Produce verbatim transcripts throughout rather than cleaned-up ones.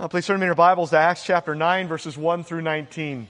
Uh, please turn in your Bibles to Acts chapter nine, verses one through nineteen.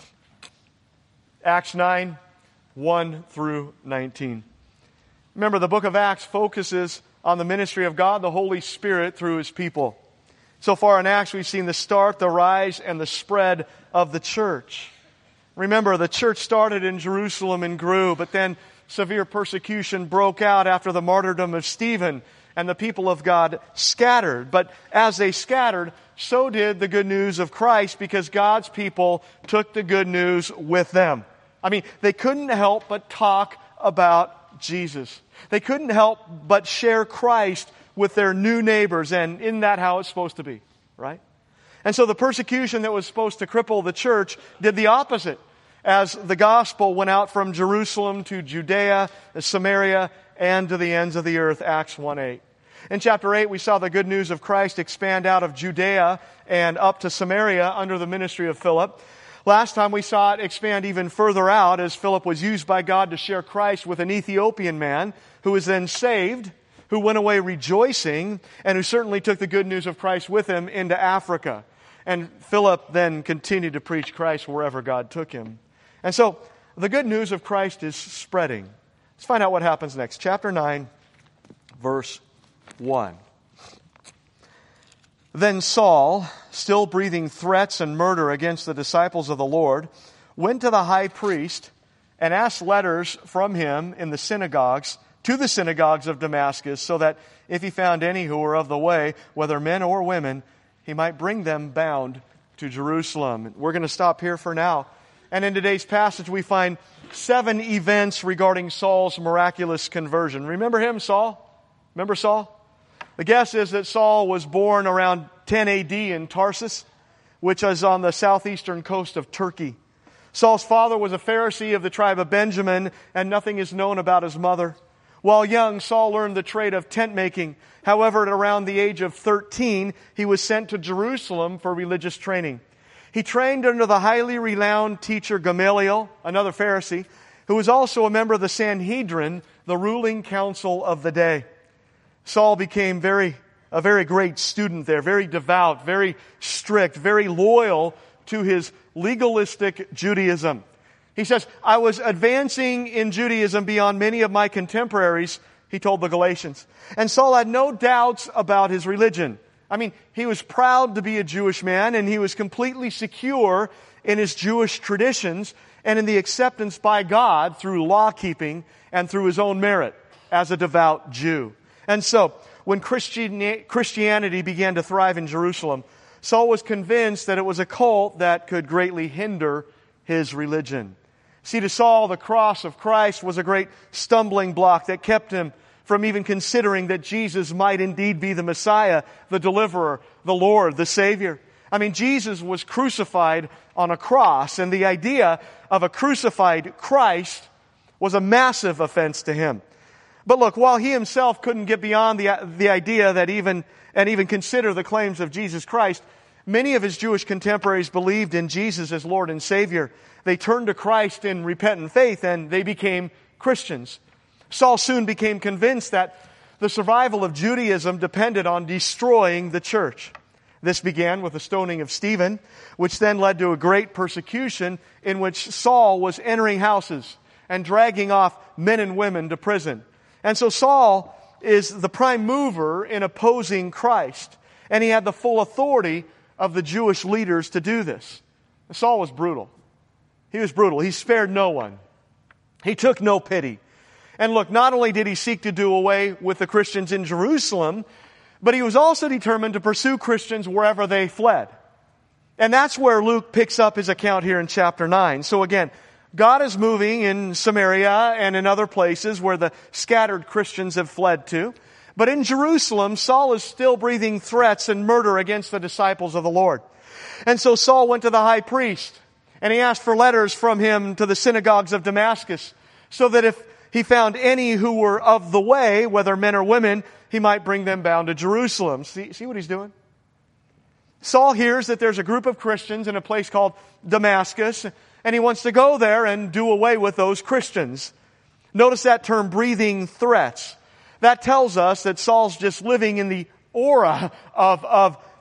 Acts nine, one through nineteen. Remember, the book of Acts focuses on the ministry of God, the Holy Spirit, through His people. So far in Acts, we've seen the start, the rise, and the spread of the church. Remember, the church started in Jerusalem and grew, but then severe persecution broke out after the martyrdom of Stephen, and the people of God scattered. But as they scattered, so did the good news of Christ, because God's people took the good news with them. I mean, they couldn't help but talk about Jesus. They couldn't help but share Christ with their new neighbors, and isn't that how it's supposed to be, right? And so the persecution that was supposed to cripple the church did the opposite, as the gospel went out from Jerusalem to Judea, Samaria, and to the ends of the earth, Acts one eight. In chapter eight, we saw the good news of Christ expand out of Judea and up to Samaria under the ministry of Philip. Last time we saw it expand even further out as Philip was used by God to share Christ with an Ethiopian man who was then saved, who went away rejoicing, and who certainly took the good news of Christ with him into Africa. And Philip then continued to preach Christ wherever God took him. And so the good news of Christ is spreading. Let's find out what happens next. Chapter nine, verse one. Then Saul, still breathing threats and murder against the disciples of the Lord, went to the high priest and asked letters from him in the synagogues, to the synagogues of Damascus, so that if he found any who were of the way, whether men or women, he might bring them bound to Jerusalem. We're going to stop here for now. And in today's passage, we find seven events regarding Saul's miraculous conversion. Remember him, Saul? Remember Saul? The guess is that Saul was born around ten A D in Tarsus, which is on the southeastern coast of Turkey. Saul's father was a Pharisee of the tribe of Benjamin, and nothing is known about his mother. While young, Saul learned the trade of tent making. However, at around the age of thirteen, he was sent to Jerusalem for religious training. He trained under the highly renowned teacher Gamaliel, another Pharisee, who was also a member of the Sanhedrin, the ruling council of the day. Saul became very, a very great student there, very devout, very strict, very loyal to his legalistic Judaism. He says, I was advancing in Judaism beyond many of my contemporaries, he told the Galatians. And Saul had no doubts about his religion. I mean, he was proud to be a Jewish man, and he was completely secure in his Jewish traditions and in the acceptance by God through law-keeping and through his own merit as a devout Jew. And so, when Christian, Christianity began to thrive in Jerusalem, Saul was convinced that it was a cult that could greatly hinder his religion. See, to Saul, the cross of Christ was a great stumbling block that kept him from even considering that Jesus might indeed be the Messiah, the deliverer, the Lord, the Savior. I mean, Jesus was crucified on a cross, and the idea of a crucified Christ was a massive offense to him. But look, while he himself couldn't get beyond the, the idea that even, and even consider the claims of Jesus Christ, many of his Jewish contemporaries believed in Jesus as Lord and Savior. They turned to Christ in repentant faith, and they became Christians. Saul soon became convinced that the survival of Judaism depended on destroying the church. This began with the stoning of Stephen, which then led to a great persecution in which Saul was entering houses and dragging off men and women to prison. And so Saul is the prime mover in opposing Christ, and he had the full authority of the Jewish leaders to do this. Saul was brutal. He was brutal. He spared no one. He took no pity. And look, not only did he seek to do away with the Christians in Jerusalem, but he was also determined to pursue Christians wherever they fled. And that's where Luke picks up his account here in chapter nine. So again, God is moving in Samaria and in other places where the scattered Christians have fled to. But in Jerusalem, Saul is still breathing threats and murder against the disciples of the Lord. And so Saul went to the high priest, and he asked for letters from him to the synagogues of Damascus, so that if he found any who were of the way, whether men or women, he might bring them bound to Jerusalem. See, see what he's doing? Saul hears that there's a group of Christians in a place called Damascus, and he wants to go there and do away with those Christians. Notice that term, breathing threats. That tells us that Saul's just living in the aura of, of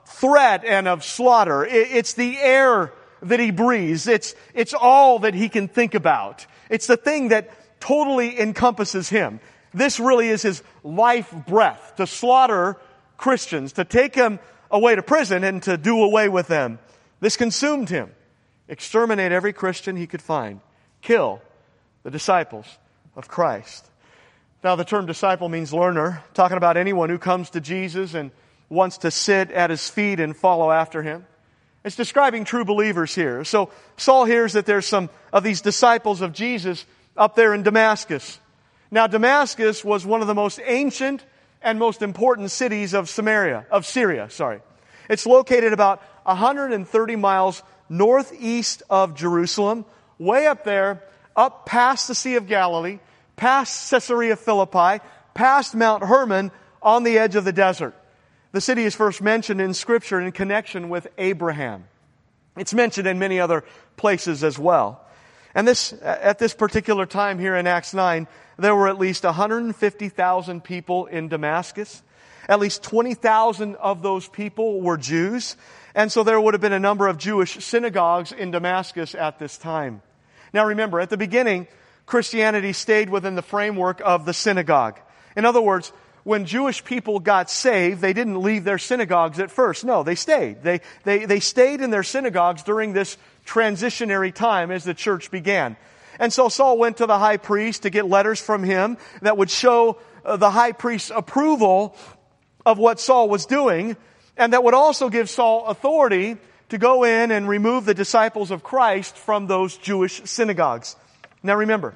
threat and of slaughter. It's the air that he breathes. It's, it's all that he can think about. It's the thing that totally encompasses him. This really is his life breath, to slaughter Christians, to take them away to prison and to do away with them. This consumed him. Exterminate every Christian he could find. Kill the disciples of Christ. Now, the term disciple means learner, talking about anyone who comes to Jesus and wants to sit at his feet and follow after him. It's describing true believers here. So Saul hears that there's some of these disciples of Jesus up there in Damascus. Now, Damascus was one of the most ancient and most important cities of Samaria, of Syria, sorry. It's located about one hundred thirty miles northeast of Jerusalem, way up there, up past the Sea of Galilee, past Caesarea Philippi, past Mount Hermon, on the edge of the desert. The city is first mentioned in Scripture in connection with Abraham. It's mentioned in many other places as well. And this, at this particular time here in Acts nine, there were at least one hundred fifty thousand people in Damascus. At least twenty thousand of those people were Jews. And so there would have been a number of Jewish synagogues in Damascus at this time. Now remember, at the beginning, Christianity stayed within the framework of the synagogue. In other words, when Jewish people got saved, they didn't leave their synagogues at first. No, they stayed. They, they, they stayed in their synagogues during this transitionary time as the church began. And so Saul went to the high priest to get letters from him that would show uh, the high priest's approval of what Saul was doing, and that would also give Saul authority to go in and remove the disciples of Christ from those Jewish synagogues. Now remember,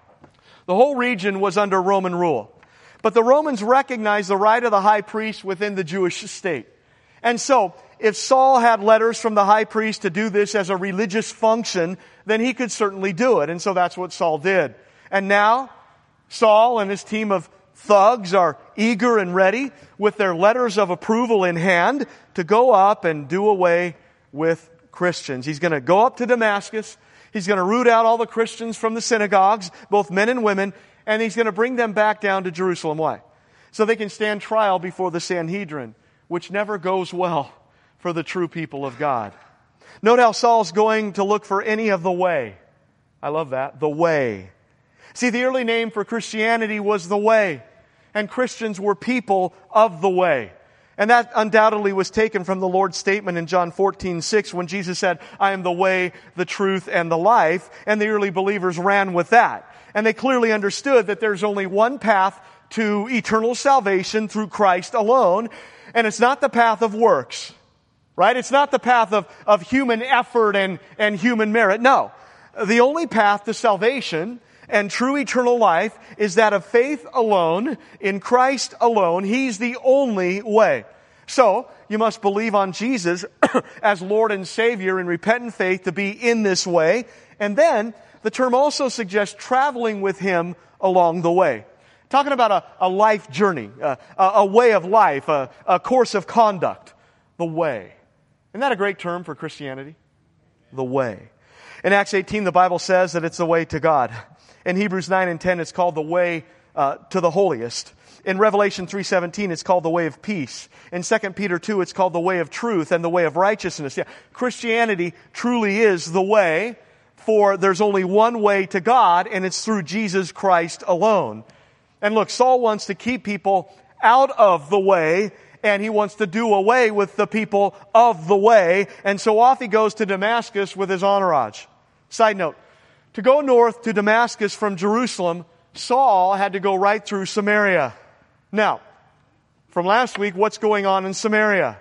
the whole region was under Roman rule. But the Romans recognized the right of the high priest within the Jewish state. And so, if Saul had letters from the high priest to do this as a religious function, then he could certainly do it. And so that's what Saul did. And now, Saul and his team of thugs are eager and ready with their letters of approval in hand to go up and do away with Christians. He's going to go up to Damascus. He's going to root out all the Christians from the synagogues, both men and women, and he's going to bring them back down to Jerusalem. Why? So they can stand trial before the Sanhedrin, which never goes well for the true people of God. Note how Saul's going to look for any of the way. I love that. The way. See, the early name for Christianity was the way. And Christians were people of the way. And that undoubtedly was taken from the Lord's statement in John fourteen six when Jesus said, I am the way, the truth, and the life. And the early believers ran with that. And they clearly understood that there's only one path to eternal salvation through Christ alone. And it's not the path of works. Right? It's not the path of, of human effort and, and human merit. No. The only path to salvation and true eternal life is that of faith alone, in Christ alone. He's the only way. So, you must believe on Jesus as Lord and Savior in repentant faith to be in this way. And then, the term also suggests traveling with Him along the way. Talking about a, a life journey, a, a way of life, a, a course of conduct. The way. Isn't that a great term for Christianity? The way. In Acts eighteen, the Bible says that it's the way to God. In Hebrews nine and ten, it's called the way uh, to the holiest. In Revelation three seventeen, it's called the way of peace. In Second Peter two, it's called the way of truth and the way of righteousness. Yeah, Christianity truly is the way, for there's only one way to God, and it's through Jesus Christ alone. And look, Saul wants to keep people out of the way, and he wants to do away with the people of the way. And so off he goes to Damascus with his entourage. Side note, to go north to Damascus from Jerusalem, Saul had to go right through Samaria. Now, from last week, what's going on in Samaria?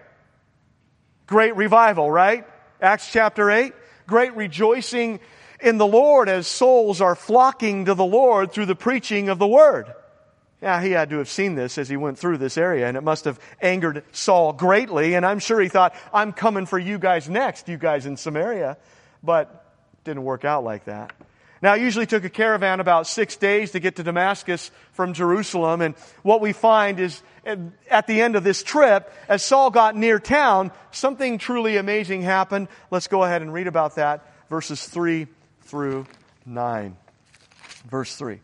Great revival, right? Acts chapter eight. Great rejoicing in the Lord as souls are flocking to the Lord through the preaching of the Word. Yeah, he had to have seen this as he went through this area, and it must have angered Saul greatly, and I'm sure he thought, I'm coming for you guys next, you guys in Samaria. But it didn't work out like that. Now, it usually took a caravan about six days to get to Damascus from Jerusalem, and what we find is at the end of this trip, as Saul got near town, something truly amazing happened. Let's go ahead and read about that, verses three through nine. Verse three.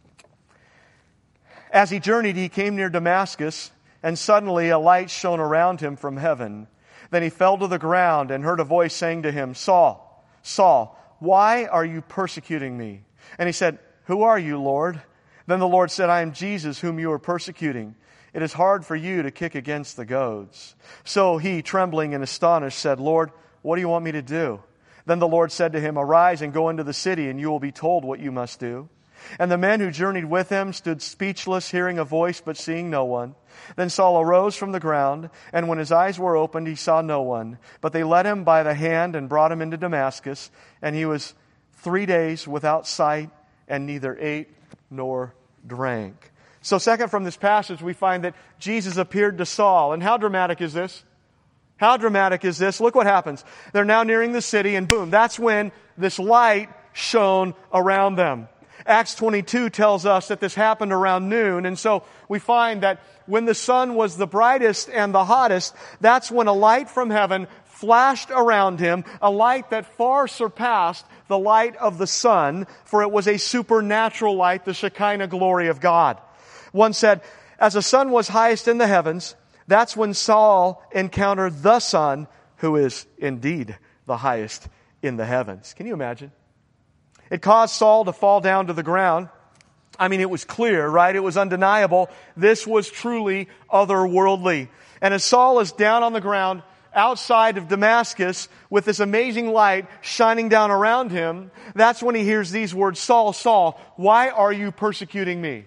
As he journeyed, he came near Damascus, and suddenly a light shone around him from heaven. Then he fell to the ground and heard a voice saying to him, Saul, Saul, why are you persecuting me? And he said, Who are you, Lord? Then the Lord said, I am Jesus whom you are persecuting. It is hard for you to kick against the goads. So he, trembling and astonished, said, Lord, what do you want me to do? Then the Lord said to him, Arise and go into the city, and you will be told what you must do. And the men who journeyed with him stood speechless, hearing a voice, but seeing no one. Then Saul arose from the ground, and when his eyes were opened, he saw no one. But they led him by the hand and brought him into Damascus, and he was three days without sight, and neither ate nor drank. So second from this passage, we find that Jesus appeared to Saul. And how dramatic is this? How dramatic is this? Look what happens. They're now nearing the city, and boom, that's when this light shone around them. Acts twenty-two tells us that this happened around noon, and so we find that when the sun was the brightest and the hottest, that's when a light from heaven flashed around him, a light that far surpassed the light of the sun, for it was a supernatural light, the Shekinah glory of God. One said, as the sun was highest in the heavens, that's when Saul encountered the Son, who is indeed the highest in the heavens. Can you imagine? It caused Saul to fall down to the ground. I mean, it was clear, right? It was undeniable. This was truly otherworldly. And as Saul is down on the ground outside of Damascus with this amazing light shining down around him, that's when he hears these words, Saul, Saul, why are you persecuting me?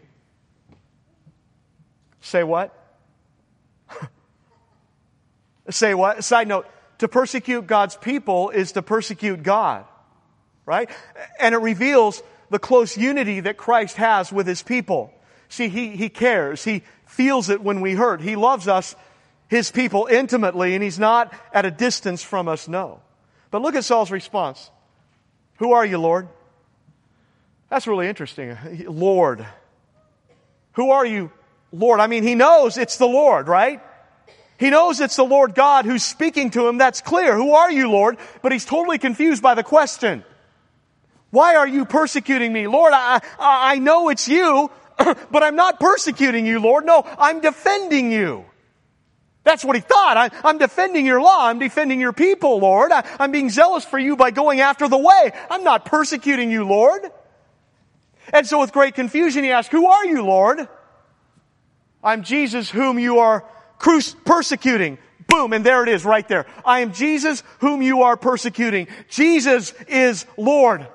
Say what? Say what? Side note, to persecute God's people is to persecute God. Right? And it reveals the close unity that Christ has with His people. See, He, He cares. He feels it when we hurt. He loves us, His people, intimately, and He's not at a distance from us, no. But look at Saul's response. Who are you, Lord? That's really interesting. Lord. Who are you, Lord? I mean, he knows it's the Lord, right? He knows it's the Lord God who's speaking to him. That's clear. Who are you, Lord? But he's totally confused by the question. Why are you persecuting me? Lord, I, I know it's you, but I'm not persecuting you, Lord. No, I'm defending you. That's what he thought. I, I'm defending your law. I'm defending your people, Lord. I, I'm being zealous for you by going after the way. I'm not persecuting you, Lord. And so with great confusion, he asked, who are you, Lord? I'm Jesus whom you are cru- persecuting. Boom, and there it is right there. I am Jesus whom you are persecuting. Jesus is Lord.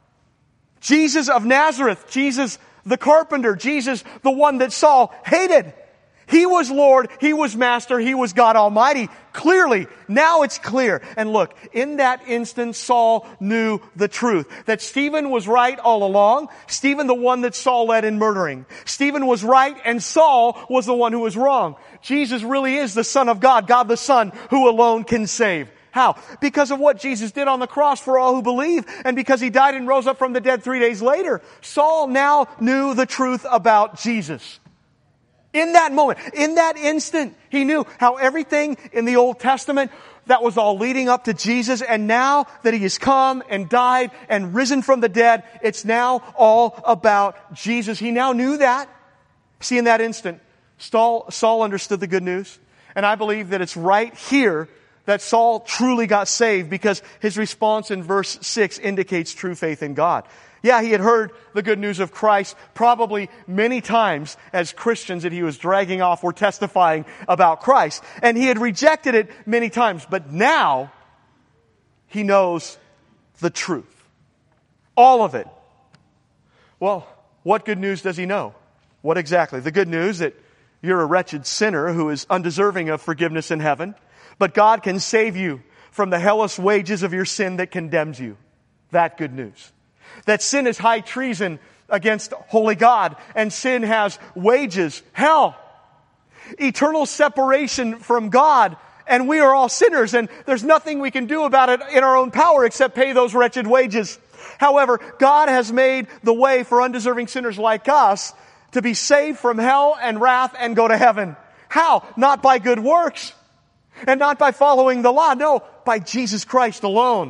Jesus of Nazareth, Jesus the carpenter, Jesus the one that Saul hated. He was Lord, He was Master, He was God Almighty. Clearly, now it's clear. And look, in that instant, Saul knew the truth. That Stephen was right all along. Stephen, the one that Saul led in murdering. Stephen was right and Saul was the one who was wrong. Jesus really is the Son of God, God the Son, who alone can save. How? Because of what Jesus did on the cross for all who believe, and because He died and rose up from the dead three days later. Saul now knew the truth about Jesus. In that moment, in that instant, he knew how everything in the Old Testament, that was all leading up to Jesus, and now that He has come and died and risen from the dead, it's now all about Jesus. He now knew that. See, in that instant, Saul, Saul understood the good news, and I believe that it's right here that Saul truly got saved, because his response in verse six indicates true faith in God. Yeah, he had heard the good news of Christ probably many times as Christians that he was dragging off were testifying about Christ. And he had rejected it many times. But now, he knows the truth. All of it. Well, what good news does he know? What exactly? The good news that you're a wretched sinner who is undeserving of forgiveness in heaven. But God can save you from the hellish wages of your sin that condemns you. That good news. That sin is high treason against holy God, and sin has wages, hell. Eternal separation from God, and we are all sinners, and there's nothing we can do about it in our own power except pay those wretched wages. However, God has made the way for undeserving sinners like us to be saved from hell and wrath and go to heaven. How? Not by good works, and not by following the law. No, by Jesus Christ alone.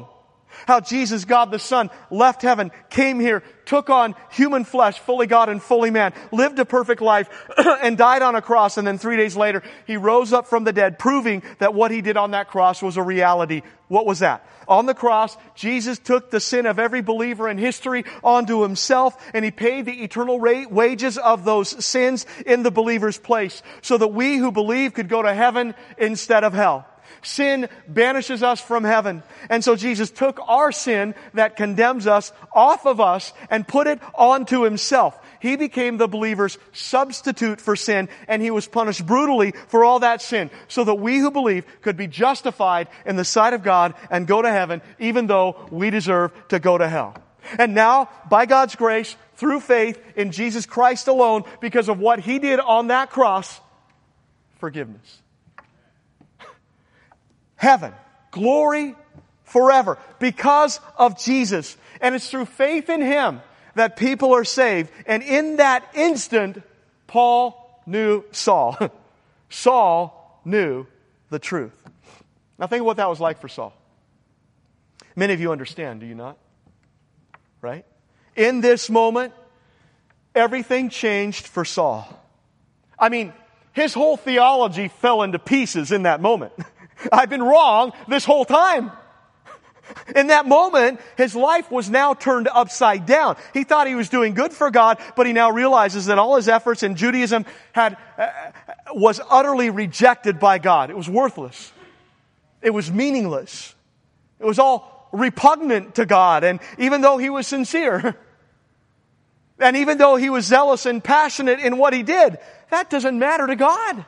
How Jesus, God the Son, left heaven, came here, took on human flesh, fully God and fully man, lived a perfect life, and died on a cross. And then three days later, He rose up from the dead, proving that what He did on that cross was a reality. What was that? On the cross, Jesus took the sin of every believer in history onto Himself, and He paid the eternal wages of those sins in the believer's place, so that we who believe could go to heaven instead of hell. Sin banishes us from heaven. And so Jesus took our sin that condemns us off of us and put it onto Himself. He became the believer's substitute for sin, and He was punished brutally for all that sin, so that we who believe could be justified in the sight of God and go to heaven, even though we deserve to go to hell. And now, by God's grace, through faith in Jesus Christ alone, because of what He did on that cross, forgiveness. Heaven, glory forever, because of Jesus. And it's through faith in Him that people are saved. And in that instant, Paul knew Saul. Saul knew the truth. Now think of what that was like for Saul. Many of you understand, do you not? Right? In this moment, everything changed for Saul. I mean, his whole theology fell into pieces in that moment. I've been wrong this whole time. In that moment, his life was now turned upside down. He thought he was doing good for God, but he now realizes that all his efforts in Judaism had uh, was utterly rejected by God. It was worthless. It was meaningless. It was all repugnant to God. And even though he was sincere, and even though he was zealous and passionate in what he did, that doesn't matter to God.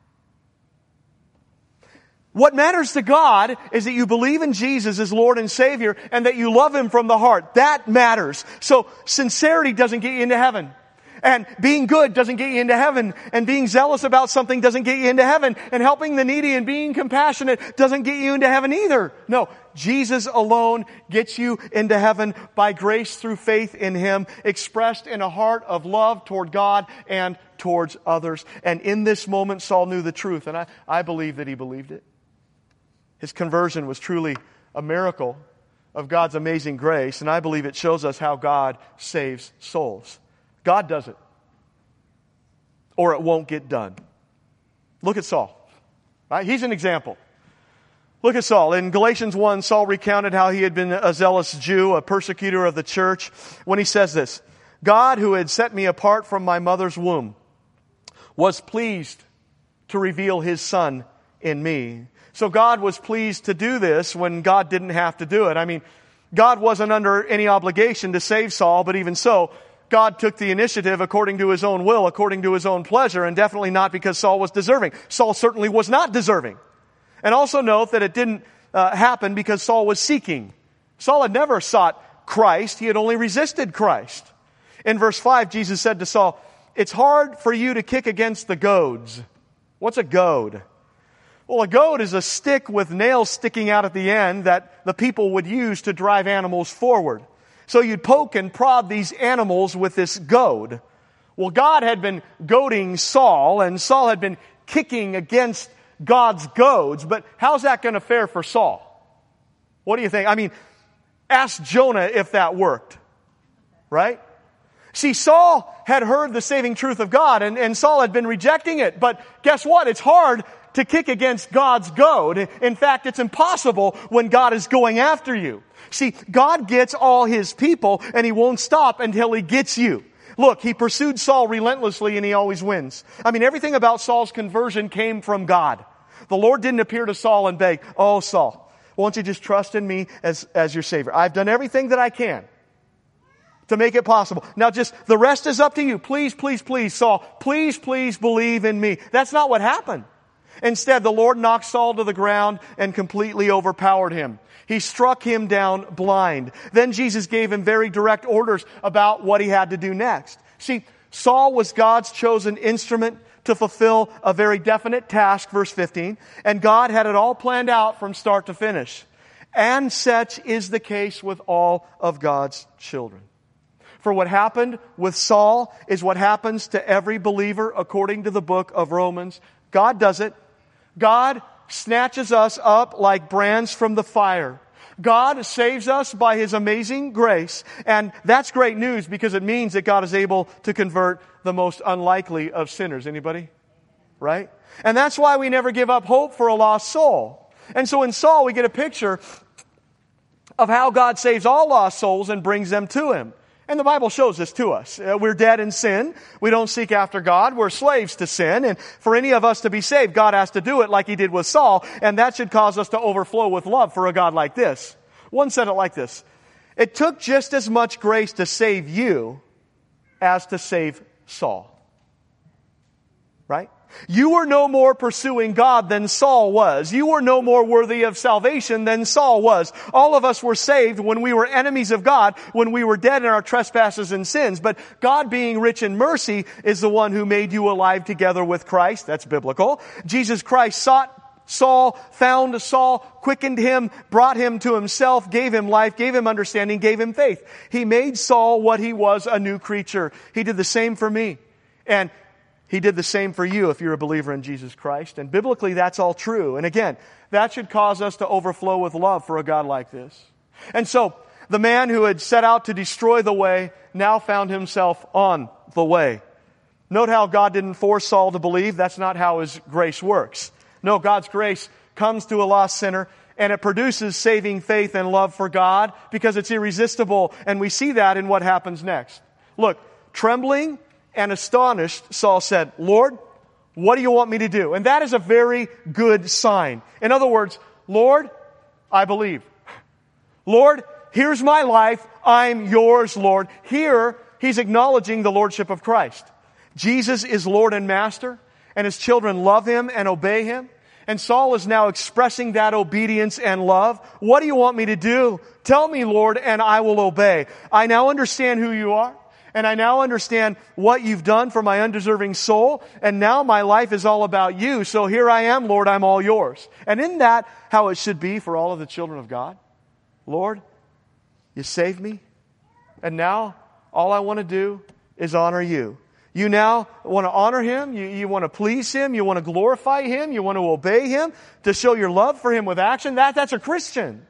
What matters to God is that you believe in Jesus as Lord and Savior and that you love Him from the heart. That matters. So sincerity doesn't get you into heaven. And being good doesn't get you into heaven. And being zealous about something doesn't get you into heaven. And helping the needy and being compassionate doesn't get you into heaven either. No, Jesus alone gets you into heaven by grace through faith in Him, expressed in a heart of love toward God and towards others. And in this moment, Saul knew the truth. And I, I believe that he believed it. His conversion was truly a miracle of God's amazing grace, and I believe it shows us how God saves souls. God does it, or it won't get done. Look at Saul. Right? He's an example. Look at Saul. In Galatians one, Saul recounted how he had been a zealous Jew, a persecutor of the church, when he says this, God, who had set me apart from my mother's womb, was pleased to reveal His Son in me. So God was pleased to do this when God didn't have to do it. I mean, God wasn't under any obligation to save Saul, but even so, God took the initiative according to His own will, according to His own pleasure, and definitely not because Saul was deserving. Saul certainly was not deserving. And also note that it didn't uh, happen because Saul was seeking. Saul had never sought Christ. He had only resisted Christ. In verse five, Jesus said to Saul, "It's hard for you to kick against the goads." What's a goad? Well, a goad is a stick with nails sticking out at the end that the people would use to drive animals forward. So you'd poke and prod these animals with this goad. Well, God had been goading Saul, and Saul had been kicking against God's goads. But how's that going to fare for Saul? What do you think? I mean, ask Jonah if that worked. Right? See, Saul had heard the saving truth of God, and, and Saul had been rejecting it. But guess what? It's hard to kick against God's goad. In fact, it's impossible when God is going after you. See, God gets all His people, and He won't stop until He gets you. Look, He pursued Saul relentlessly, and He always wins. I mean, everything about Saul's conversion came from God. The Lord didn't appear to Saul and beg, "Oh, Saul, won't you just trust in me as, as your Savior? I've done everything that I can to make it possible. Now just, the rest is up to you. Please, please, please, Saul, please, please believe in me." That's not what happened. Instead, the Lord knocked Saul to the ground and completely overpowered him. He struck him down blind. Then Jesus gave him very direct orders about what he had to do next. See, Saul was God's chosen instrument to fulfill a very definite task, verse fifteen, and God had it all planned out from start to finish. And such is the case with all of God's children. For what happened with Saul is what happens to every believer according to the book of Romans. God does it. God snatches us up like brands from the fire. God saves us by His amazing grace, and that's great news because it means that God is able to convert the most unlikely of sinners. Anybody? Right? And that's why we never give up hope for a lost soul. And so in Saul, we get a picture of how God saves all lost souls and brings them to Him. And the Bible shows this to us. Uh, we're dead in sin. We don't seek after God. We're slaves to sin. And for any of us to be saved, God has to do it like He did with Saul. And that should cause us to overflow with love for a God like this. One said it like this: it took just as much grace to save you as to save Saul. Right? You were no more pursuing God than Saul was. You were no more worthy of salvation than Saul was. All of us were saved when we were enemies of God, when we were dead in our trespasses and sins. But God, being rich in mercy, is the one who made you alive together with Christ. That's biblical. Jesus Christ sought Saul, found Saul, quickened him, brought him to Himself, gave him life, gave him understanding, gave him faith. He made Saul what he was, a new creature. He did the same for me. And He did the same for you if you're a believer in Jesus Christ. And biblically, that's all true. And again, that should cause us to overflow with love for a God like this. And so, the man who had set out to destroy the way now found himself on the way. Note how God didn't force Saul to believe. That's not how His grace works. No, God's grace comes to a lost sinner, and it produces saving faith and love for God because it's irresistible. And we see that in what happens next. Look, trembling and astonished, Saul said, "Lord, what do you want me to do?" And that is a very good sign. In other words, Lord, I believe. Lord, here's my life. I'm yours, Lord. Here, he's acknowledging the lordship of Christ. Jesus is Lord and Master, and His children love Him and obey Him. And Saul is now expressing that obedience and love. What do you want me to do? Tell me, Lord, and I will obey. I now understand who you are. And I now understand what you've done for my undeserving soul. And now my life is all about you. So here I am, Lord, I'm all yours. And isn't that how it should be for all of the children of God? Lord, you saved me. And now all I want to do is honor you. You now want to honor Him. You, you want to please Him. You want to glorify Him. You want to obey Him. To show your love for Him with action. That, that's a Christian.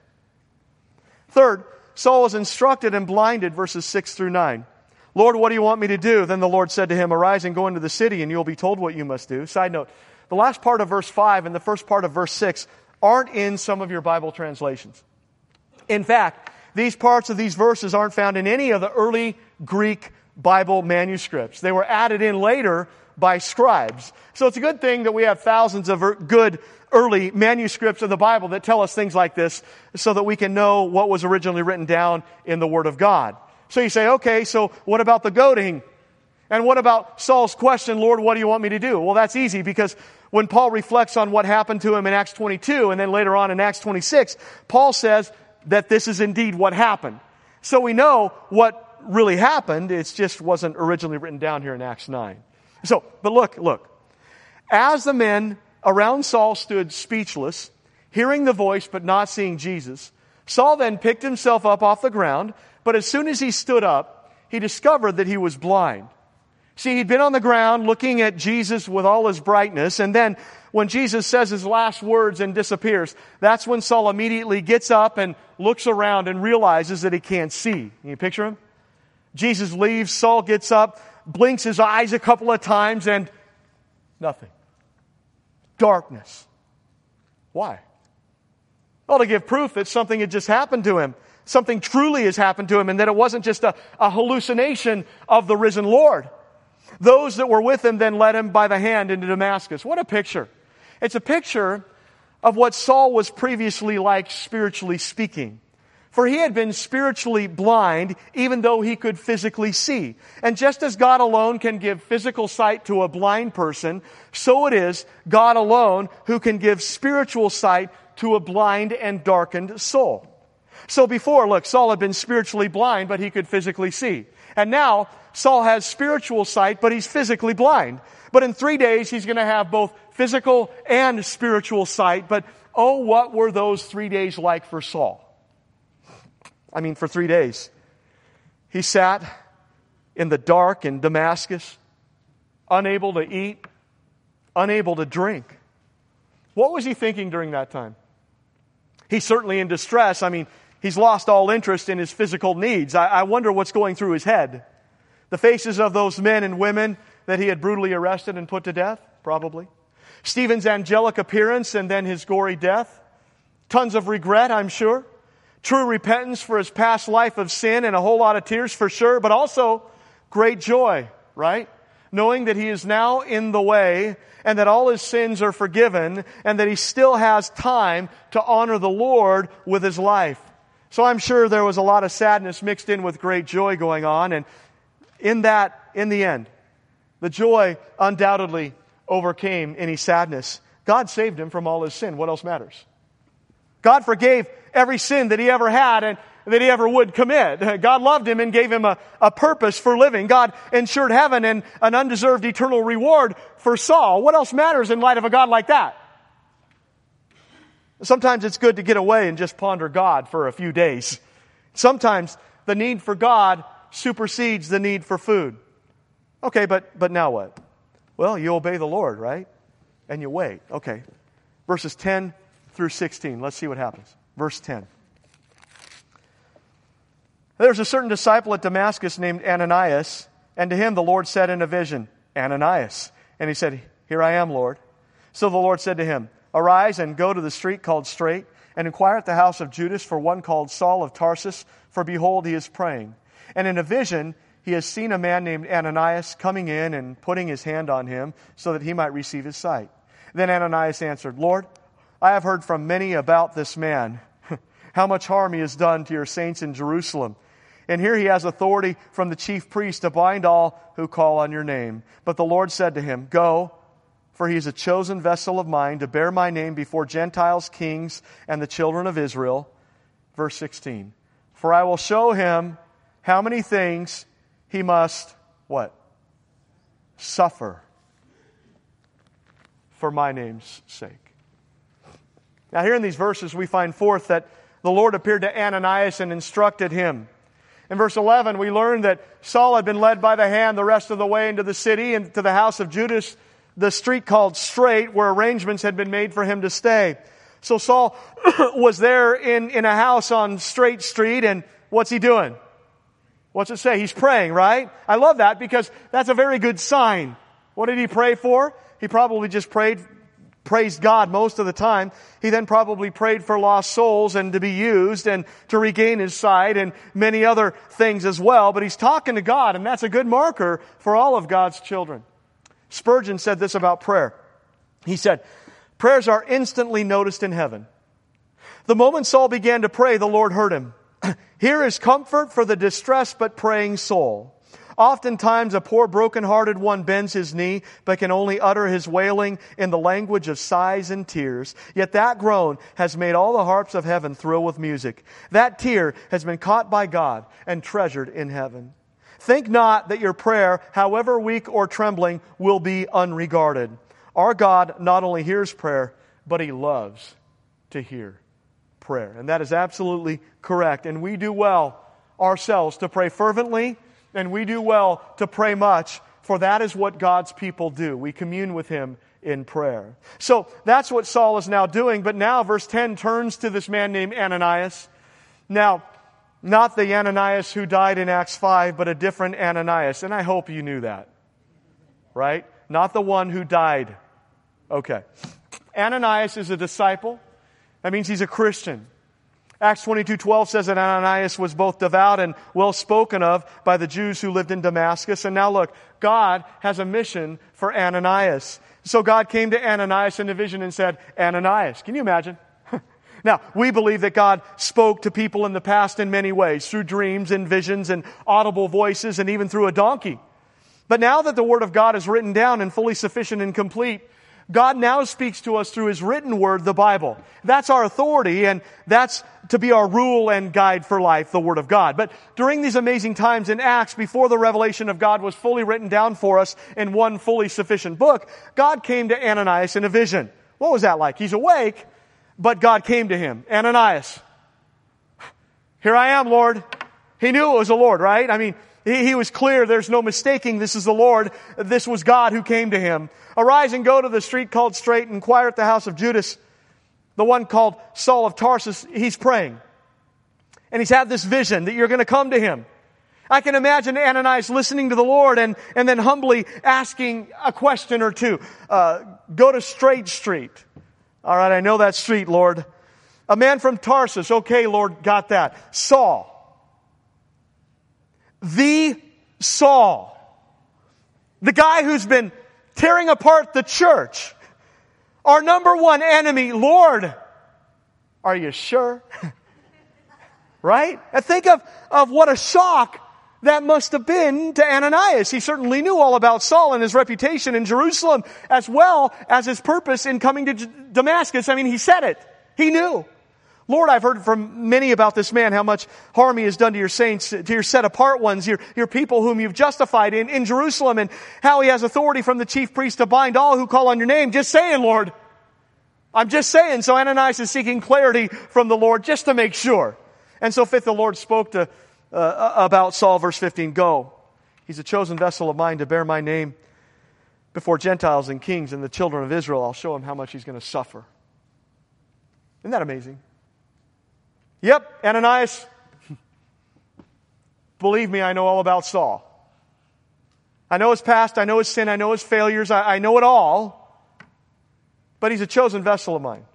Third, Saul was instructed and blinded, verses six through nine. Lord, what do you want me to do? Then the Lord said to him, arise and go into the city, and you'll be told what you must do. Side note, the last part of verse five and the first part of verse six aren't in some of your Bible translations. In fact, these parts of these verses aren't found in any of the early Greek Bible manuscripts. They were added in later by scribes. So it's a good thing that we have thousands of good early manuscripts of the Bible that tell us things like this so that we can know what was originally written down in the Word of God. So you say, okay, so what about the goading? And what about Saul's question, Lord, what do you want me to do? Well, that's easy because when Paul reflects on what happened to him in Acts twenty-two and then later on in Acts twenty-six, Paul says that this is indeed what happened. So we know what really happened. It just wasn't originally written down here in Acts nine. So, but look, look. As the men around Saul stood speechless, hearing the voice but not seeing Jesus, Saul then picked himself up off the ground, but as soon as he stood up, he discovered that he was blind. See, he'd been on the ground looking at Jesus with all his brightness, and then when Jesus says his last words and disappears, that's when Saul immediately gets up and looks around and realizes that he can't see. Can you picture him? Jesus leaves, Saul gets up, blinks his eyes a couple of times, and nothing. Darkness. Why? Well, to give proof that something had just happened to him. Something truly has happened to him, and that it wasn't just a, a hallucination of the risen Lord. Those that were with him then led him by the hand into Damascus. What a picture. It's a picture of what Saul was previously like, spiritually speaking. For he had been spiritually blind, even though he could physically see. And just as God alone can give physical sight to a blind person, so it is God alone who can give spiritual sight to a blind and darkened soul. So before, look, Saul had been spiritually blind, but he could physically see. And now, Saul has spiritual sight, but he's physically blind. But in three days, he's going to have both physical and spiritual sight. But oh, what were those three days like for Saul? I mean, for three days. He sat in the dark in Damascus, unable to eat, unable to drink. What was he thinking during that time? He's certainly in distress. I mean, he's lost all interest in his physical needs. I, I wonder what's going through his head. The faces of those men and women that he had brutally arrested and put to death? Probably. Stephen's angelic appearance and then his gory death? Tons of regret, I'm sure. True repentance for his past life of sin and a whole lot of tears for sure, but also great joy, right? Knowing that he is now in the way and that all his sins are forgiven and that he still has time to honor the Lord with his life. So I'm sure there was a lot of sadness mixed in with great joy going on, and in that, in the end, the joy undoubtedly overcame any sadness. God saved him from all his sin. What else matters? God forgave every sin that he ever had and that he ever would commit. God loved him and gave him a, a purpose for living. God ensured heaven and an undeserved eternal reward for Saul. What else matters in light of a God like that? Sometimes it's good to get away and just ponder God for a few days. Sometimes the need for God supersedes the need for food. Okay, but but now what? Well, you obey the Lord, right? And you wait. Okay. Verses ten through sixteen. Let's see what happens. Verse ten. There's a certain disciple at Damascus named Ananias, and to him the Lord said in a vision, Ananias. And he said, Here I am, Lord. So the Lord said to him, Arise and go to the street called Straight, and inquire at the house of Judas for one called Saul of Tarsus, for behold, he is praying. And in a vision he has seen a man named Ananias coming in and putting his hand on him so that he might receive his sight. Then Ananias answered, Lord, I have heard from many about this man, how much harm he has done to your saints in Jerusalem. And here he has authority from the chief priest to bind all who call on your name. But the Lord said to him, Go, for he is a chosen vessel of mine to bear my name before Gentiles, kings, and the children of Israel. Verse sixteen. For I will show him how many things he must, what? Suffer for my name's sake. Now here in these verses we find forth that the Lord appeared to Ananias and instructed him. In verse eleven, we learn that Saul had been led by the hand the rest of the way into the city and to the house of Judas, the street called Straight, where arrangements had been made for him to stay. So Saul was there in, in a house on Straight Street, and what's he doing? What's it say? He's praying, right? I love that because that's a very good sign. What did he pray for? He probably just prayed praised God most of the time. He then probably prayed for lost souls and to be used and to regain his sight and many other things as well. But he's talking to God, and that's a good marker for all of God's children. Spurgeon said this about prayer. He said, prayers are instantly noticed in heaven. The moment Saul began to pray, the Lord heard him. Here is comfort for the distressed but praying soul. Oftentimes a poor broken-hearted one bends his knee, but can only utter his wailing in the language of sighs and tears. Yet that groan has made all the harps of heaven thrill with music. That tear has been caught by God and treasured in heaven. Think not that your prayer, however weak or trembling, will be unregarded. Our God not only hears prayer, but He loves to hear prayer. And that is absolutely correct. And we do well ourselves to pray fervently, and we do well to pray much, for that is what God's people do. We commune with Him in prayer. So that's what Saul is now doing. But now verse ten turns to this man named Ananias. Now, not the Ananias who died in Acts five, but a different Ananias. And I hope you knew that. Right? Not the one who died. Okay. Ananias is a disciple. That means he's a Christian. Acts twenty-two twelve says that Ananias was both devout and well spoken of by the Jews who lived in Damascus. And now look, God has a mission for Ananias. So God came to Ananias in a vision and said, Ananias. Can you imagine? Now, we believe that God spoke to people in the past in many ways, through dreams and visions and audible voices and even through a donkey. But now that the Word of God is written down and fully sufficient and complete, God now speaks to us through His written Word, the Bible. That's our authority, and that's to be our rule and guide for life, the Word of God. But during these amazing times in Acts, before the revelation of God was fully written down for us in one fully sufficient book, God came to Ananias in a vision. What was that like? He's awake, but God came to him. Ananias, here I am, Lord. He knew it was the Lord, right? I mean, he, he was clear. There's no mistaking this is the Lord. This was God who came to him. Arise and go to the street called Straight and inquire at the house of Judas. the one called Saul of Tarsus, he's praying. And he's had this vision that you're going to come to him. I can imagine Ananias listening to the Lord and, and then humbly asking a question or two. Uh, go to Straight Street. All right, I know that street, Lord. A man from Tarsus. Okay, Lord, got that. Saul. The Saul. The guy who's been tearing apart the church. Our number one enemy. Lord, are you sure? Right? And think of, of what a shock that must have been to Ananias. He certainly knew all about Saul and his reputation in Jerusalem, as well as his purpose in coming to Damascus. I mean, he said it. He knew. Lord, I've heard from many about this man, how much harm he has done to your saints, to your set-apart ones, your, your people whom you've justified in, in Jerusalem, and how he has authority from the chief priest to bind all who call on your name. Just saying, Lord. I'm just saying. So Ananias is seeking clarity from the Lord just to make sure. And so fifth, the Lord spoke to uh, about Saul, verse fifteen, go. He's a chosen vessel of mine to bear my name before Gentiles and kings and the children of Israel. I'll show him how much he's going to suffer. Isn't that amazing? Yep, Ananias, believe me, I know all about Saul. I know his past, I know his sin, I know his failures, I, I know it all. But he's a chosen vessel of mine.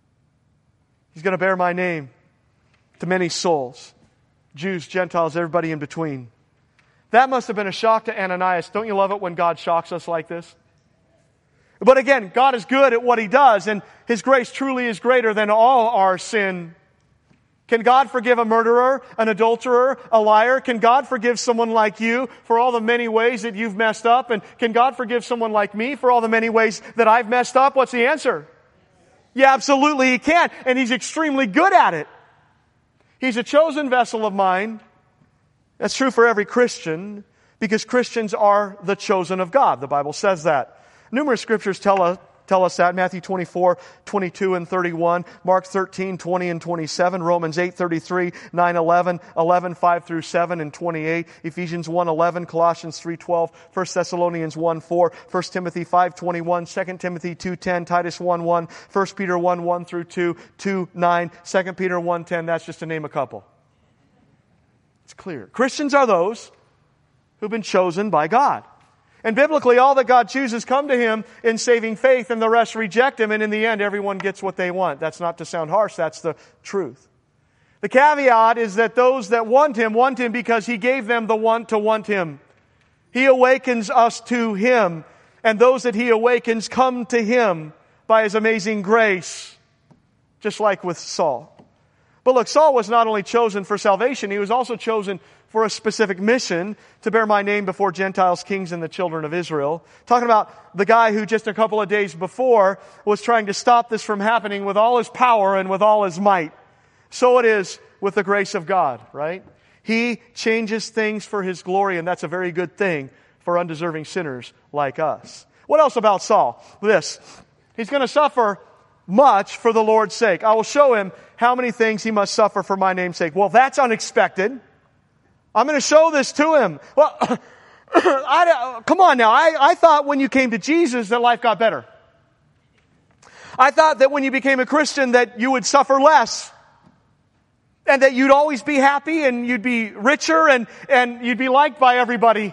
He's going to bear my name to many souls. Jews, Gentiles, everybody in between. That must have been a shock to Ananias. Don't you love it when God shocks us like this? But again, God is good at what he does, and his grace truly is greater than all our sin. Can God forgive a murderer, an adulterer, a liar? Can God forgive someone like you for all the many ways that you've messed up? And can God forgive someone like me for all the many ways that I've messed up? What's the answer? Yeah, absolutely he can. And he's extremely good at it. He's a chosen vessel of mine. That's true for every Christian, because Christians are the chosen of God. The Bible says that. Numerous scriptures tell us, tell us that. Matthew twenty-four, twenty-two and thirty-one, Mark thirteen, twenty and twenty-seven, Romans eight, thirty-three, nine, eleven, eleven, five through seven and twenty-eight, Ephesians one, eleven, Colossians three, twelve, First Thessalonians one, four, First Timothy five, twenty-one, Second Timothy two, ten, Titus one, one, First Peter one, one through two, two, nine, Second Peter one, ten. That's just to name a couple. It's clear. Christians are those who've been chosen by God. And biblically, all that God chooses come to him in saving faith, and the rest reject him, and in the end, everyone gets what they want. That's not to sound harsh, that's the truth. The caveat is that those that want him, want him because he gave them the want to want him. He awakens us to him, and those that he awakens come to him by his amazing grace, just like with Saul. But look, Saul was not only chosen for salvation, he was also chosen for a specific mission, to bear my name before Gentiles, kings, and the children of Israel. Talking about the guy who just a couple of days before was trying to stop this from happening with all his power and with all his might. So it is with the grace of God, right? He changes things for his glory, and that's a very good thing for undeserving sinners like us. What else about Saul? This. He's going to suffer much for the Lord's sake. I will show him how many things he must suffer for my name's sake. Well, that's unexpected. I'm going to show this to him. Well, I, come on now. I, I thought when you came to Jesus that life got better. I thought that when you became a Christian that you would suffer less. And that you'd always be happy and you'd be richer and, and you'd be liked by everybody.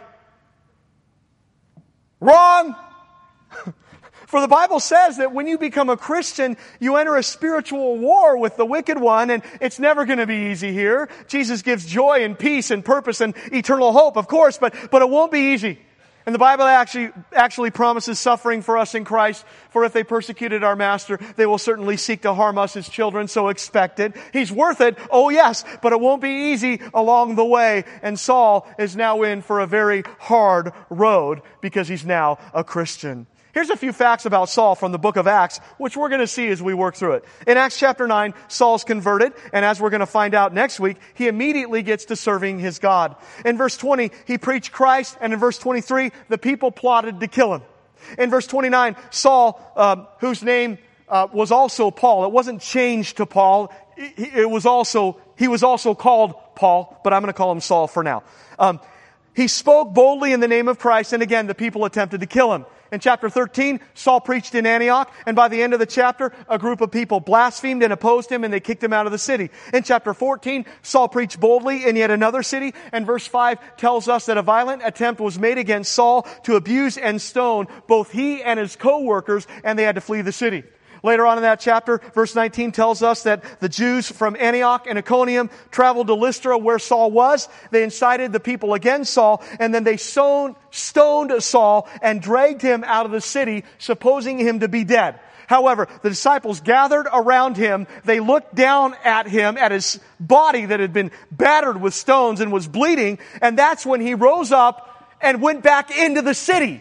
Wrong! For the Bible says that when you become a Christian, you enter a spiritual war with the wicked one, and it's never going to be easy here. Jesus gives joy and peace and purpose and eternal hope, of course, but, but it won't be easy. And the Bible actually, actually promises suffering for us in Christ, for if they persecuted our Master, they will certainly seek to harm us as children, so expect it. He's worth it, oh yes, but it won't be easy along the way. And Saul is now in for a very hard road because he's now a Christian. Here's a few facts about Saul from the book of Acts, which we're going to see as we work through it. In Acts chapter nine, Saul's converted, and as we're going to find out next week, he immediately gets to serving his God. In verse twenty, he preached Christ, and in verse twenty-three, the people plotted to kill him. In verse twenty-nine, Saul, um, whose name uh, was also Paul, it wasn't changed to Paul, it, it was also, he was also called Paul, but I'm going to call him Saul for now. Um, he spoke boldly in the name of Christ, and again, the people attempted to kill him. In chapter thirteen, Saul preached in Antioch, and by the end of the chapter, a group of people blasphemed and opposed him, and they kicked him out of the city. In chapter fourteen, Saul preached boldly in yet another city, and verse five tells us that a violent attempt was made against Saul to abuse and stone both he and his co-workers, and they had to flee the city. Later on in that chapter, verse nineteen tells us that the Jews from Antioch and Iconium traveled to Lystra where Saul was. They incited the people against Saul, and then they stoned, stoned Saul and dragged him out of the city, supposing him to be dead. However, the disciples gathered around him. They looked down at him, at his body that had been battered with stones and was bleeding, and that's when he rose up and went back into the city.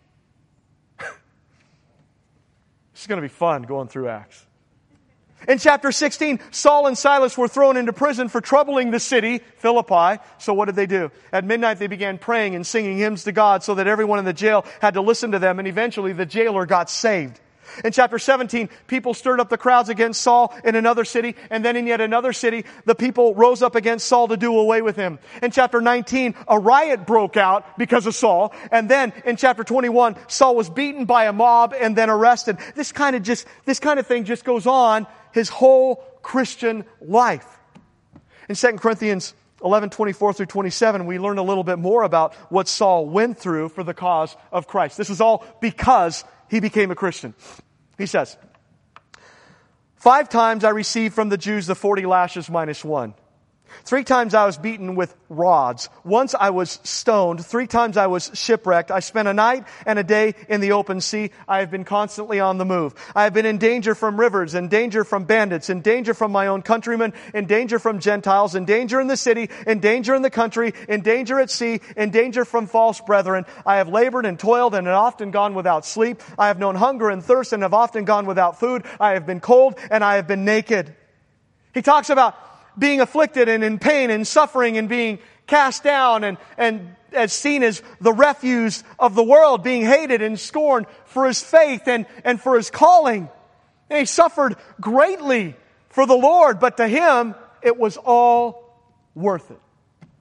It's going to be fun going through Acts. In chapter sixteen, Saul and Silas were thrown into prison for troubling the city, Philippi. So what did they do? At midnight they began praying and singing hymns to God so that everyone in the jail had to listen to them, and eventually the jailer got saved. In chapter seventeen, people stirred up the crowds against Saul in another city, and then in yet another city, the people rose up against Saul to do away with him. In chapter nineteen, a riot broke out because of Saul, and then in chapter twenty-one, Saul was beaten by a mob and then arrested. This kind of just, this kind of thing just goes on his whole Christian life. In Second Corinthians eleven, twenty-four through twenty-seven, we learn a little bit more about what Saul went through for the cause of Christ. This was all because he became a Christian. He says, Five times I received from the Jews the forty lashes minus one. Three times I was beaten with rods. Once I was stoned. Three times I was shipwrecked. I spent a night and a day in the open sea. I have been constantly on the move. I have been in danger from rivers, in danger from bandits, in danger from my own countrymen, in danger from Gentiles, in danger in the city, in danger in the country, in danger at sea, in danger from false brethren. I have labored and toiled and have often gone without sleep. I have known hunger and thirst and have often gone without food. I have been cold and I have been naked. He talks about being afflicted and in pain and suffering and being cast down and, and as seen as the refuse of the world, being hated and scorned for his faith and, and for his calling. And he suffered greatly for the Lord, but to him it was all worth it.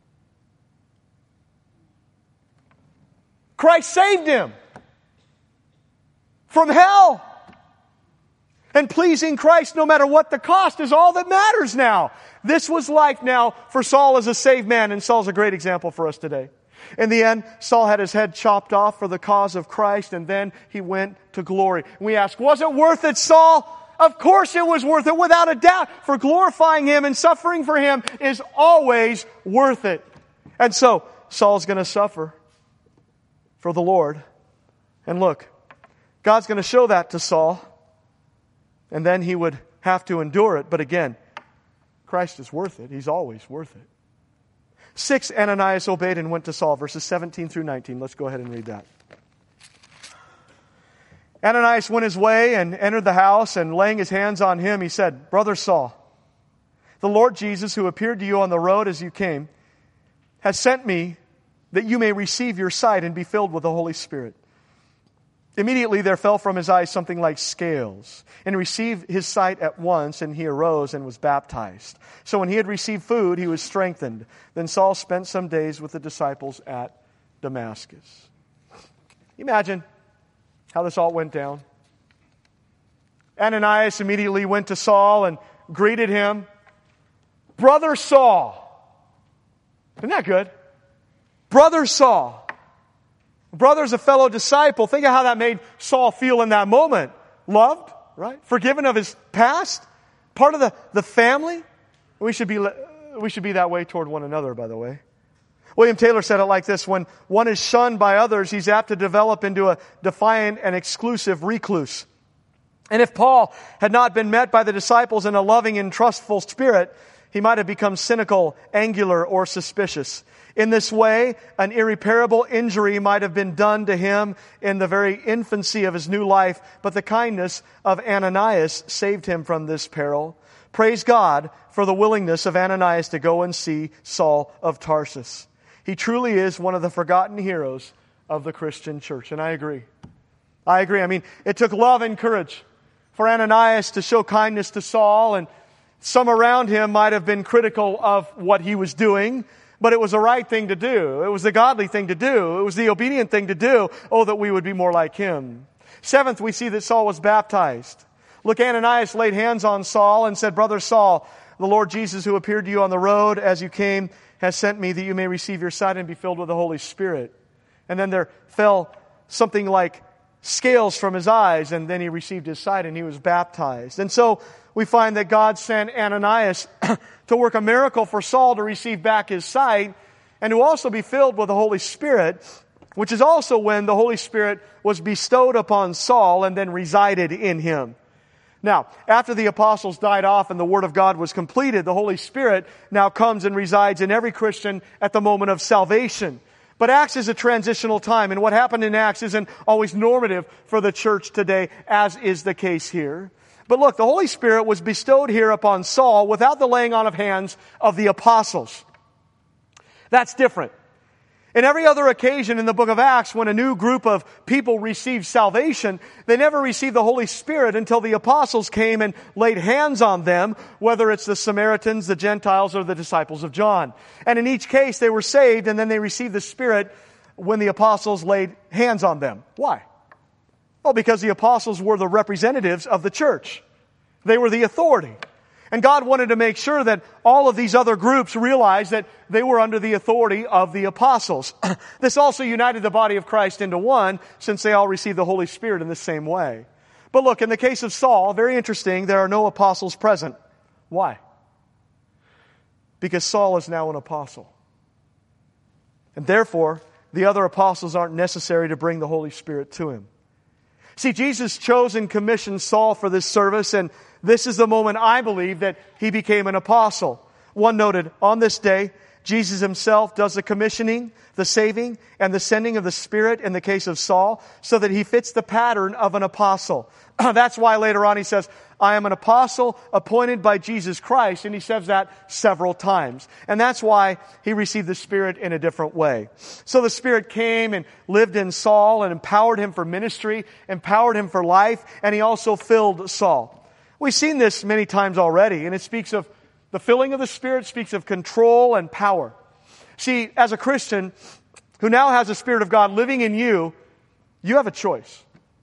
Christ saved him from hell. And pleasing Christ, no matter what the cost, is all that matters now. This was life now for Saul as a saved man, and Saul's a great example for us today. In the end, Saul had his head chopped off for the cause of Christ, and then he went to glory. We ask, was it worth it, Saul? Of course it was worth it, without a doubt. For glorifying him and suffering for him is always worth it. And so, Saul's going to suffer for the Lord. And look, God's going to show that to Saul. And then he would have to endure it. But again, Christ is worth it. He's always worth it. Six, Ananias obeyed and went to Saul. Verses seventeen through nineteen. Let's go ahead and read that. Ananias went his way and entered the house, and laying his hands on him, he said, Brother Saul, the Lord Jesus, who appeared to you on the road as you came, has sent me that you may receive your sight and be filled with the Holy Spirit. Immediately there fell from his eyes something like scales, and he received his sight at once, and he arose and was baptized. So when he had received food, he was strengthened. Then Saul spent some days with the disciples at Damascus. Imagine how this all went down. Ananias immediately went to Saul and greeted him. Brother Saul. Isn't that good? Brother Saul. Brother's a fellow disciple. Think of how that made Saul feel in that moment. Loved, right? Forgiven of his past. Part of the, the family. We should be, we should be that way toward one another, by the way. William Taylor said it like this: when one is shunned by others, he's apt to develop into a defiant and exclusive recluse. And if Paul had not been met by the disciples in a loving and trustful spirit, he might have become cynical, angular, or suspicious. In this way, an irreparable injury might have been done to him in the very infancy of his new life, but the kindness of Ananias saved him from this peril. Praise God for the willingness of Ananias to go and see Saul of Tarsus. He truly is one of the forgotten heroes of the Christian church, and I agree. I agree. I mean, it took love and courage for Ananias to show kindness to Saul, and some around him might have been critical of what he was doing. But it was the right thing to do. It was the godly thing to do. It was the obedient thing to do. Oh, that we would be more like him. Seventh, we see that Saul was baptized. Look, Ananias laid hands on Saul and said, Brother Saul, the Lord Jesus who appeared to you on the road as you came has sent me that you may receive your sight and be filled with the Holy Spirit. And then there fell something like scales from his eyes, and then he received his sight and he was baptized. And so we find that God sent Ananias to work a miracle for Saul to receive back his sight and to also be filled with the Holy Spirit, which is also when the Holy Spirit was bestowed upon Saul and then resided in him. Now, after the apostles died off and the Word of God was completed, the Holy Spirit now comes and resides in every Christian at the moment of salvation. But Acts is a transitional time, and what happened in Acts isn't always normative for the church today, as is the case here. But look, the Holy Spirit was bestowed here upon Saul without the laying on of hands of the apostles. That's different. In every other occasion in the book of Acts, when a new group of people received salvation, they never received the Holy Spirit until the apostles came and laid hands on them, whether it's the Samaritans, the Gentiles, or the disciples of John. And in each case, they were saved, and then they received the Spirit when the apostles laid hands on them. Why? Well, because the apostles were the representatives of the church. They were the authority. And God wanted to make sure that all of these other groups realized that they were under the authority of the apostles. This also united the body of Christ into one, since they all received the Holy Spirit in the same way. But look, in the case of Saul, very interesting, there are no apostles present. Why? Because Saul is now an apostle. And therefore, the other apostles aren't necessary to bring the Holy Spirit to him. See, Jesus chose and commissioned Saul for this service, and this is the moment, I believe, that he became an apostle. One noted, on this day, Jesus himself does the commissioning, the saving, and the sending of the Spirit in the case of Saul, so that he fits the pattern of an apostle. That's why later on he says, I am an apostle appointed by Jesus Christ, and he says that several times. And that's why he received the Spirit in a different way. So the Spirit came and lived in Saul and empowered him for ministry, empowered him for life, and he also filled Saul. We've seen this many times already, and it speaks of the filling of the Spirit, speaks of control and power. See, as a Christian who now has the Spirit of God living in you, you have a choice.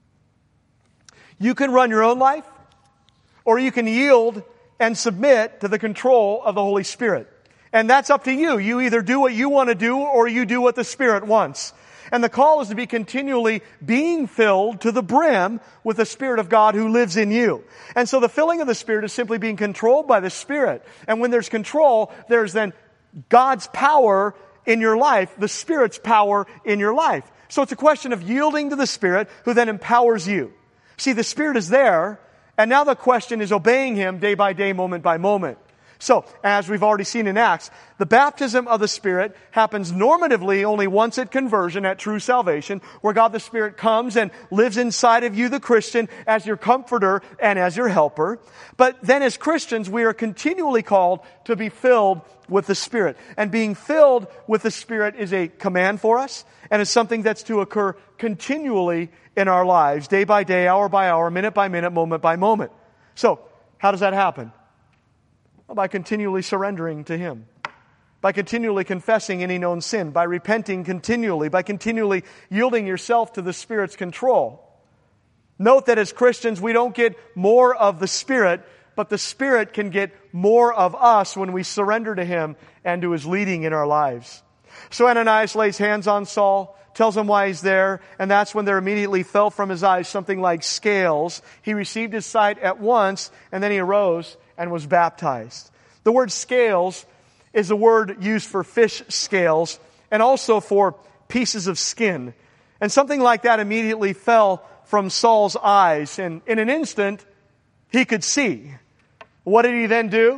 You can run your own life, or you can yield and submit to the control of the Holy Spirit. And that's up to you. You either do what you want to do, or you do what the Spirit wants. And the call is to be continually being filled to the brim with the Spirit of God who lives in you. And so the filling of the Spirit is simply being controlled by the Spirit. And when there's control, there's then God's power in your life, the Spirit's power in your life. So it's a question of yielding to the Spirit who then empowers you. See, the Spirit is there, and now the question is obeying Him day by day, moment by moment. So, as we've already seen in Acts, the baptism of the Spirit happens normatively only once at conversion, at true salvation, where God the Spirit comes and lives inside of you, the Christian, as your comforter and as your helper. But then as Christians, we are continually called to be filled with the Spirit. And being filled with the Spirit is a command for us, and is something that's to occur continually in our lives, day by day, hour by hour, minute by minute, moment by moment. So, how does that happen? Well, by continually surrendering to Him, by continually confessing any known sin, by repenting continually, by continually yielding yourself to the Spirit's control. Note that as Christians, we don't get more of the Spirit, but the Spirit can get more of us when we surrender to Him and to His leading in our lives. So Ananias lays hands on Saul, tells him why he's there, and that's when there immediately fell from his eyes something like scales. He received his sight at once, and then he arose and was baptized. The word scales is a word used for fish scales and also for pieces of skin. And something like that immediately fell from Saul's eyes, and in an instant, he could see. What did he then do?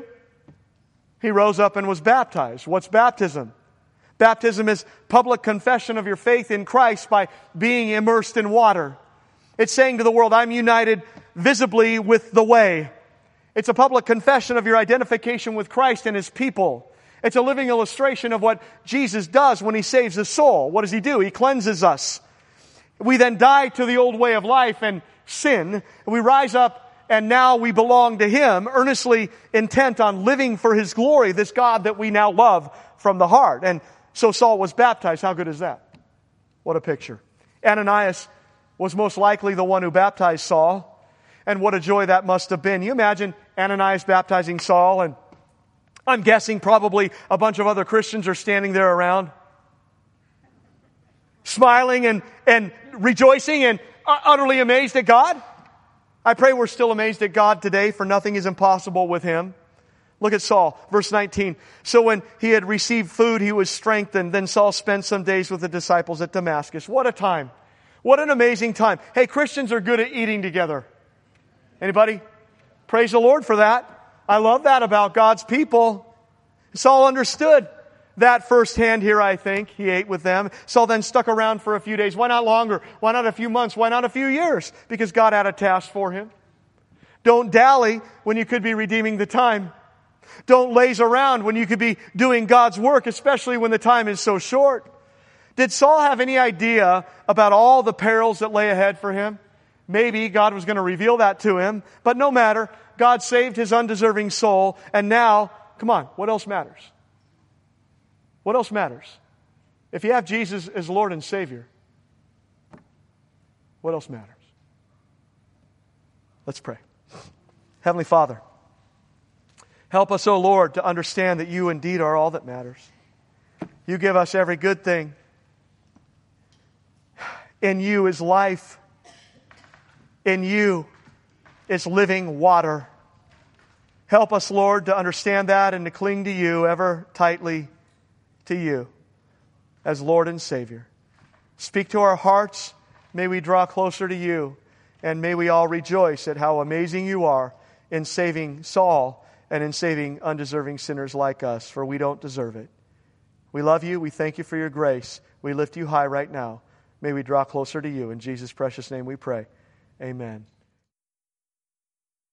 He rose up and was baptized. What's baptism? Baptism is public confession of your faith in Christ by being immersed in water. It's saying to the world, I'm united visibly with the way. It's a public confession of your identification with Christ and His people. It's a living illustration of what Jesus does when He saves a soul. What does He do? He cleanses us. We then die to the old way of life and sin. We rise up and now we belong to Him, earnestly intent on living for His glory, this God that we now love from the heart. And so Saul was baptized. How good is that? What a picture. Ananias was most likely the one who baptized Saul. And what a joy that must have been. You imagine Ananias baptizing Saul, and I'm guessing probably a bunch of other Christians are standing there around, smiling and, and rejoicing and utterly amazed at God. I pray we're still amazed at God today, for nothing is impossible with Him. Look at Saul, verse nineteen. So when he had received food, he was strengthened. Then Saul spent some days with the disciples at Damascus. What a time. What an amazing time. Hey, Christians are good at eating together. Anybody? Praise the Lord for that. I love that about God's people. Saul understood that firsthand here, I think. He ate with them. Saul then stuck around for a few days. Why not longer? Why not a few months? Why not a few years? Because God had a task for him. Don't dally when you could be redeeming the time. Don't laze around when you could be doing God's work, especially when the time is so short. Did Saul have any idea about all the perils that lay ahead for him? Maybe God was going to reveal that to him, but no matter. God saved his undeserving soul, and now, come on, what else matters? What else matters? If you have Jesus as Lord and Savior, what else matters? Let's pray. Heavenly Father, help us, O Lord, to understand that You indeed are all that matters. You give us every good thing. In You is life. In You is living water. Help us, Lord, to understand that and to cling to You ever tightly to You as Lord and Savior. Speak to our hearts. May we draw closer to You, and may we all rejoice at how amazing You are in saving Saul and in saving undeserving sinners like us, for we don't deserve it. We love You. We thank You for Your grace. We lift You high right now. May we draw closer to You. In Jesus' precious name we pray. Amen.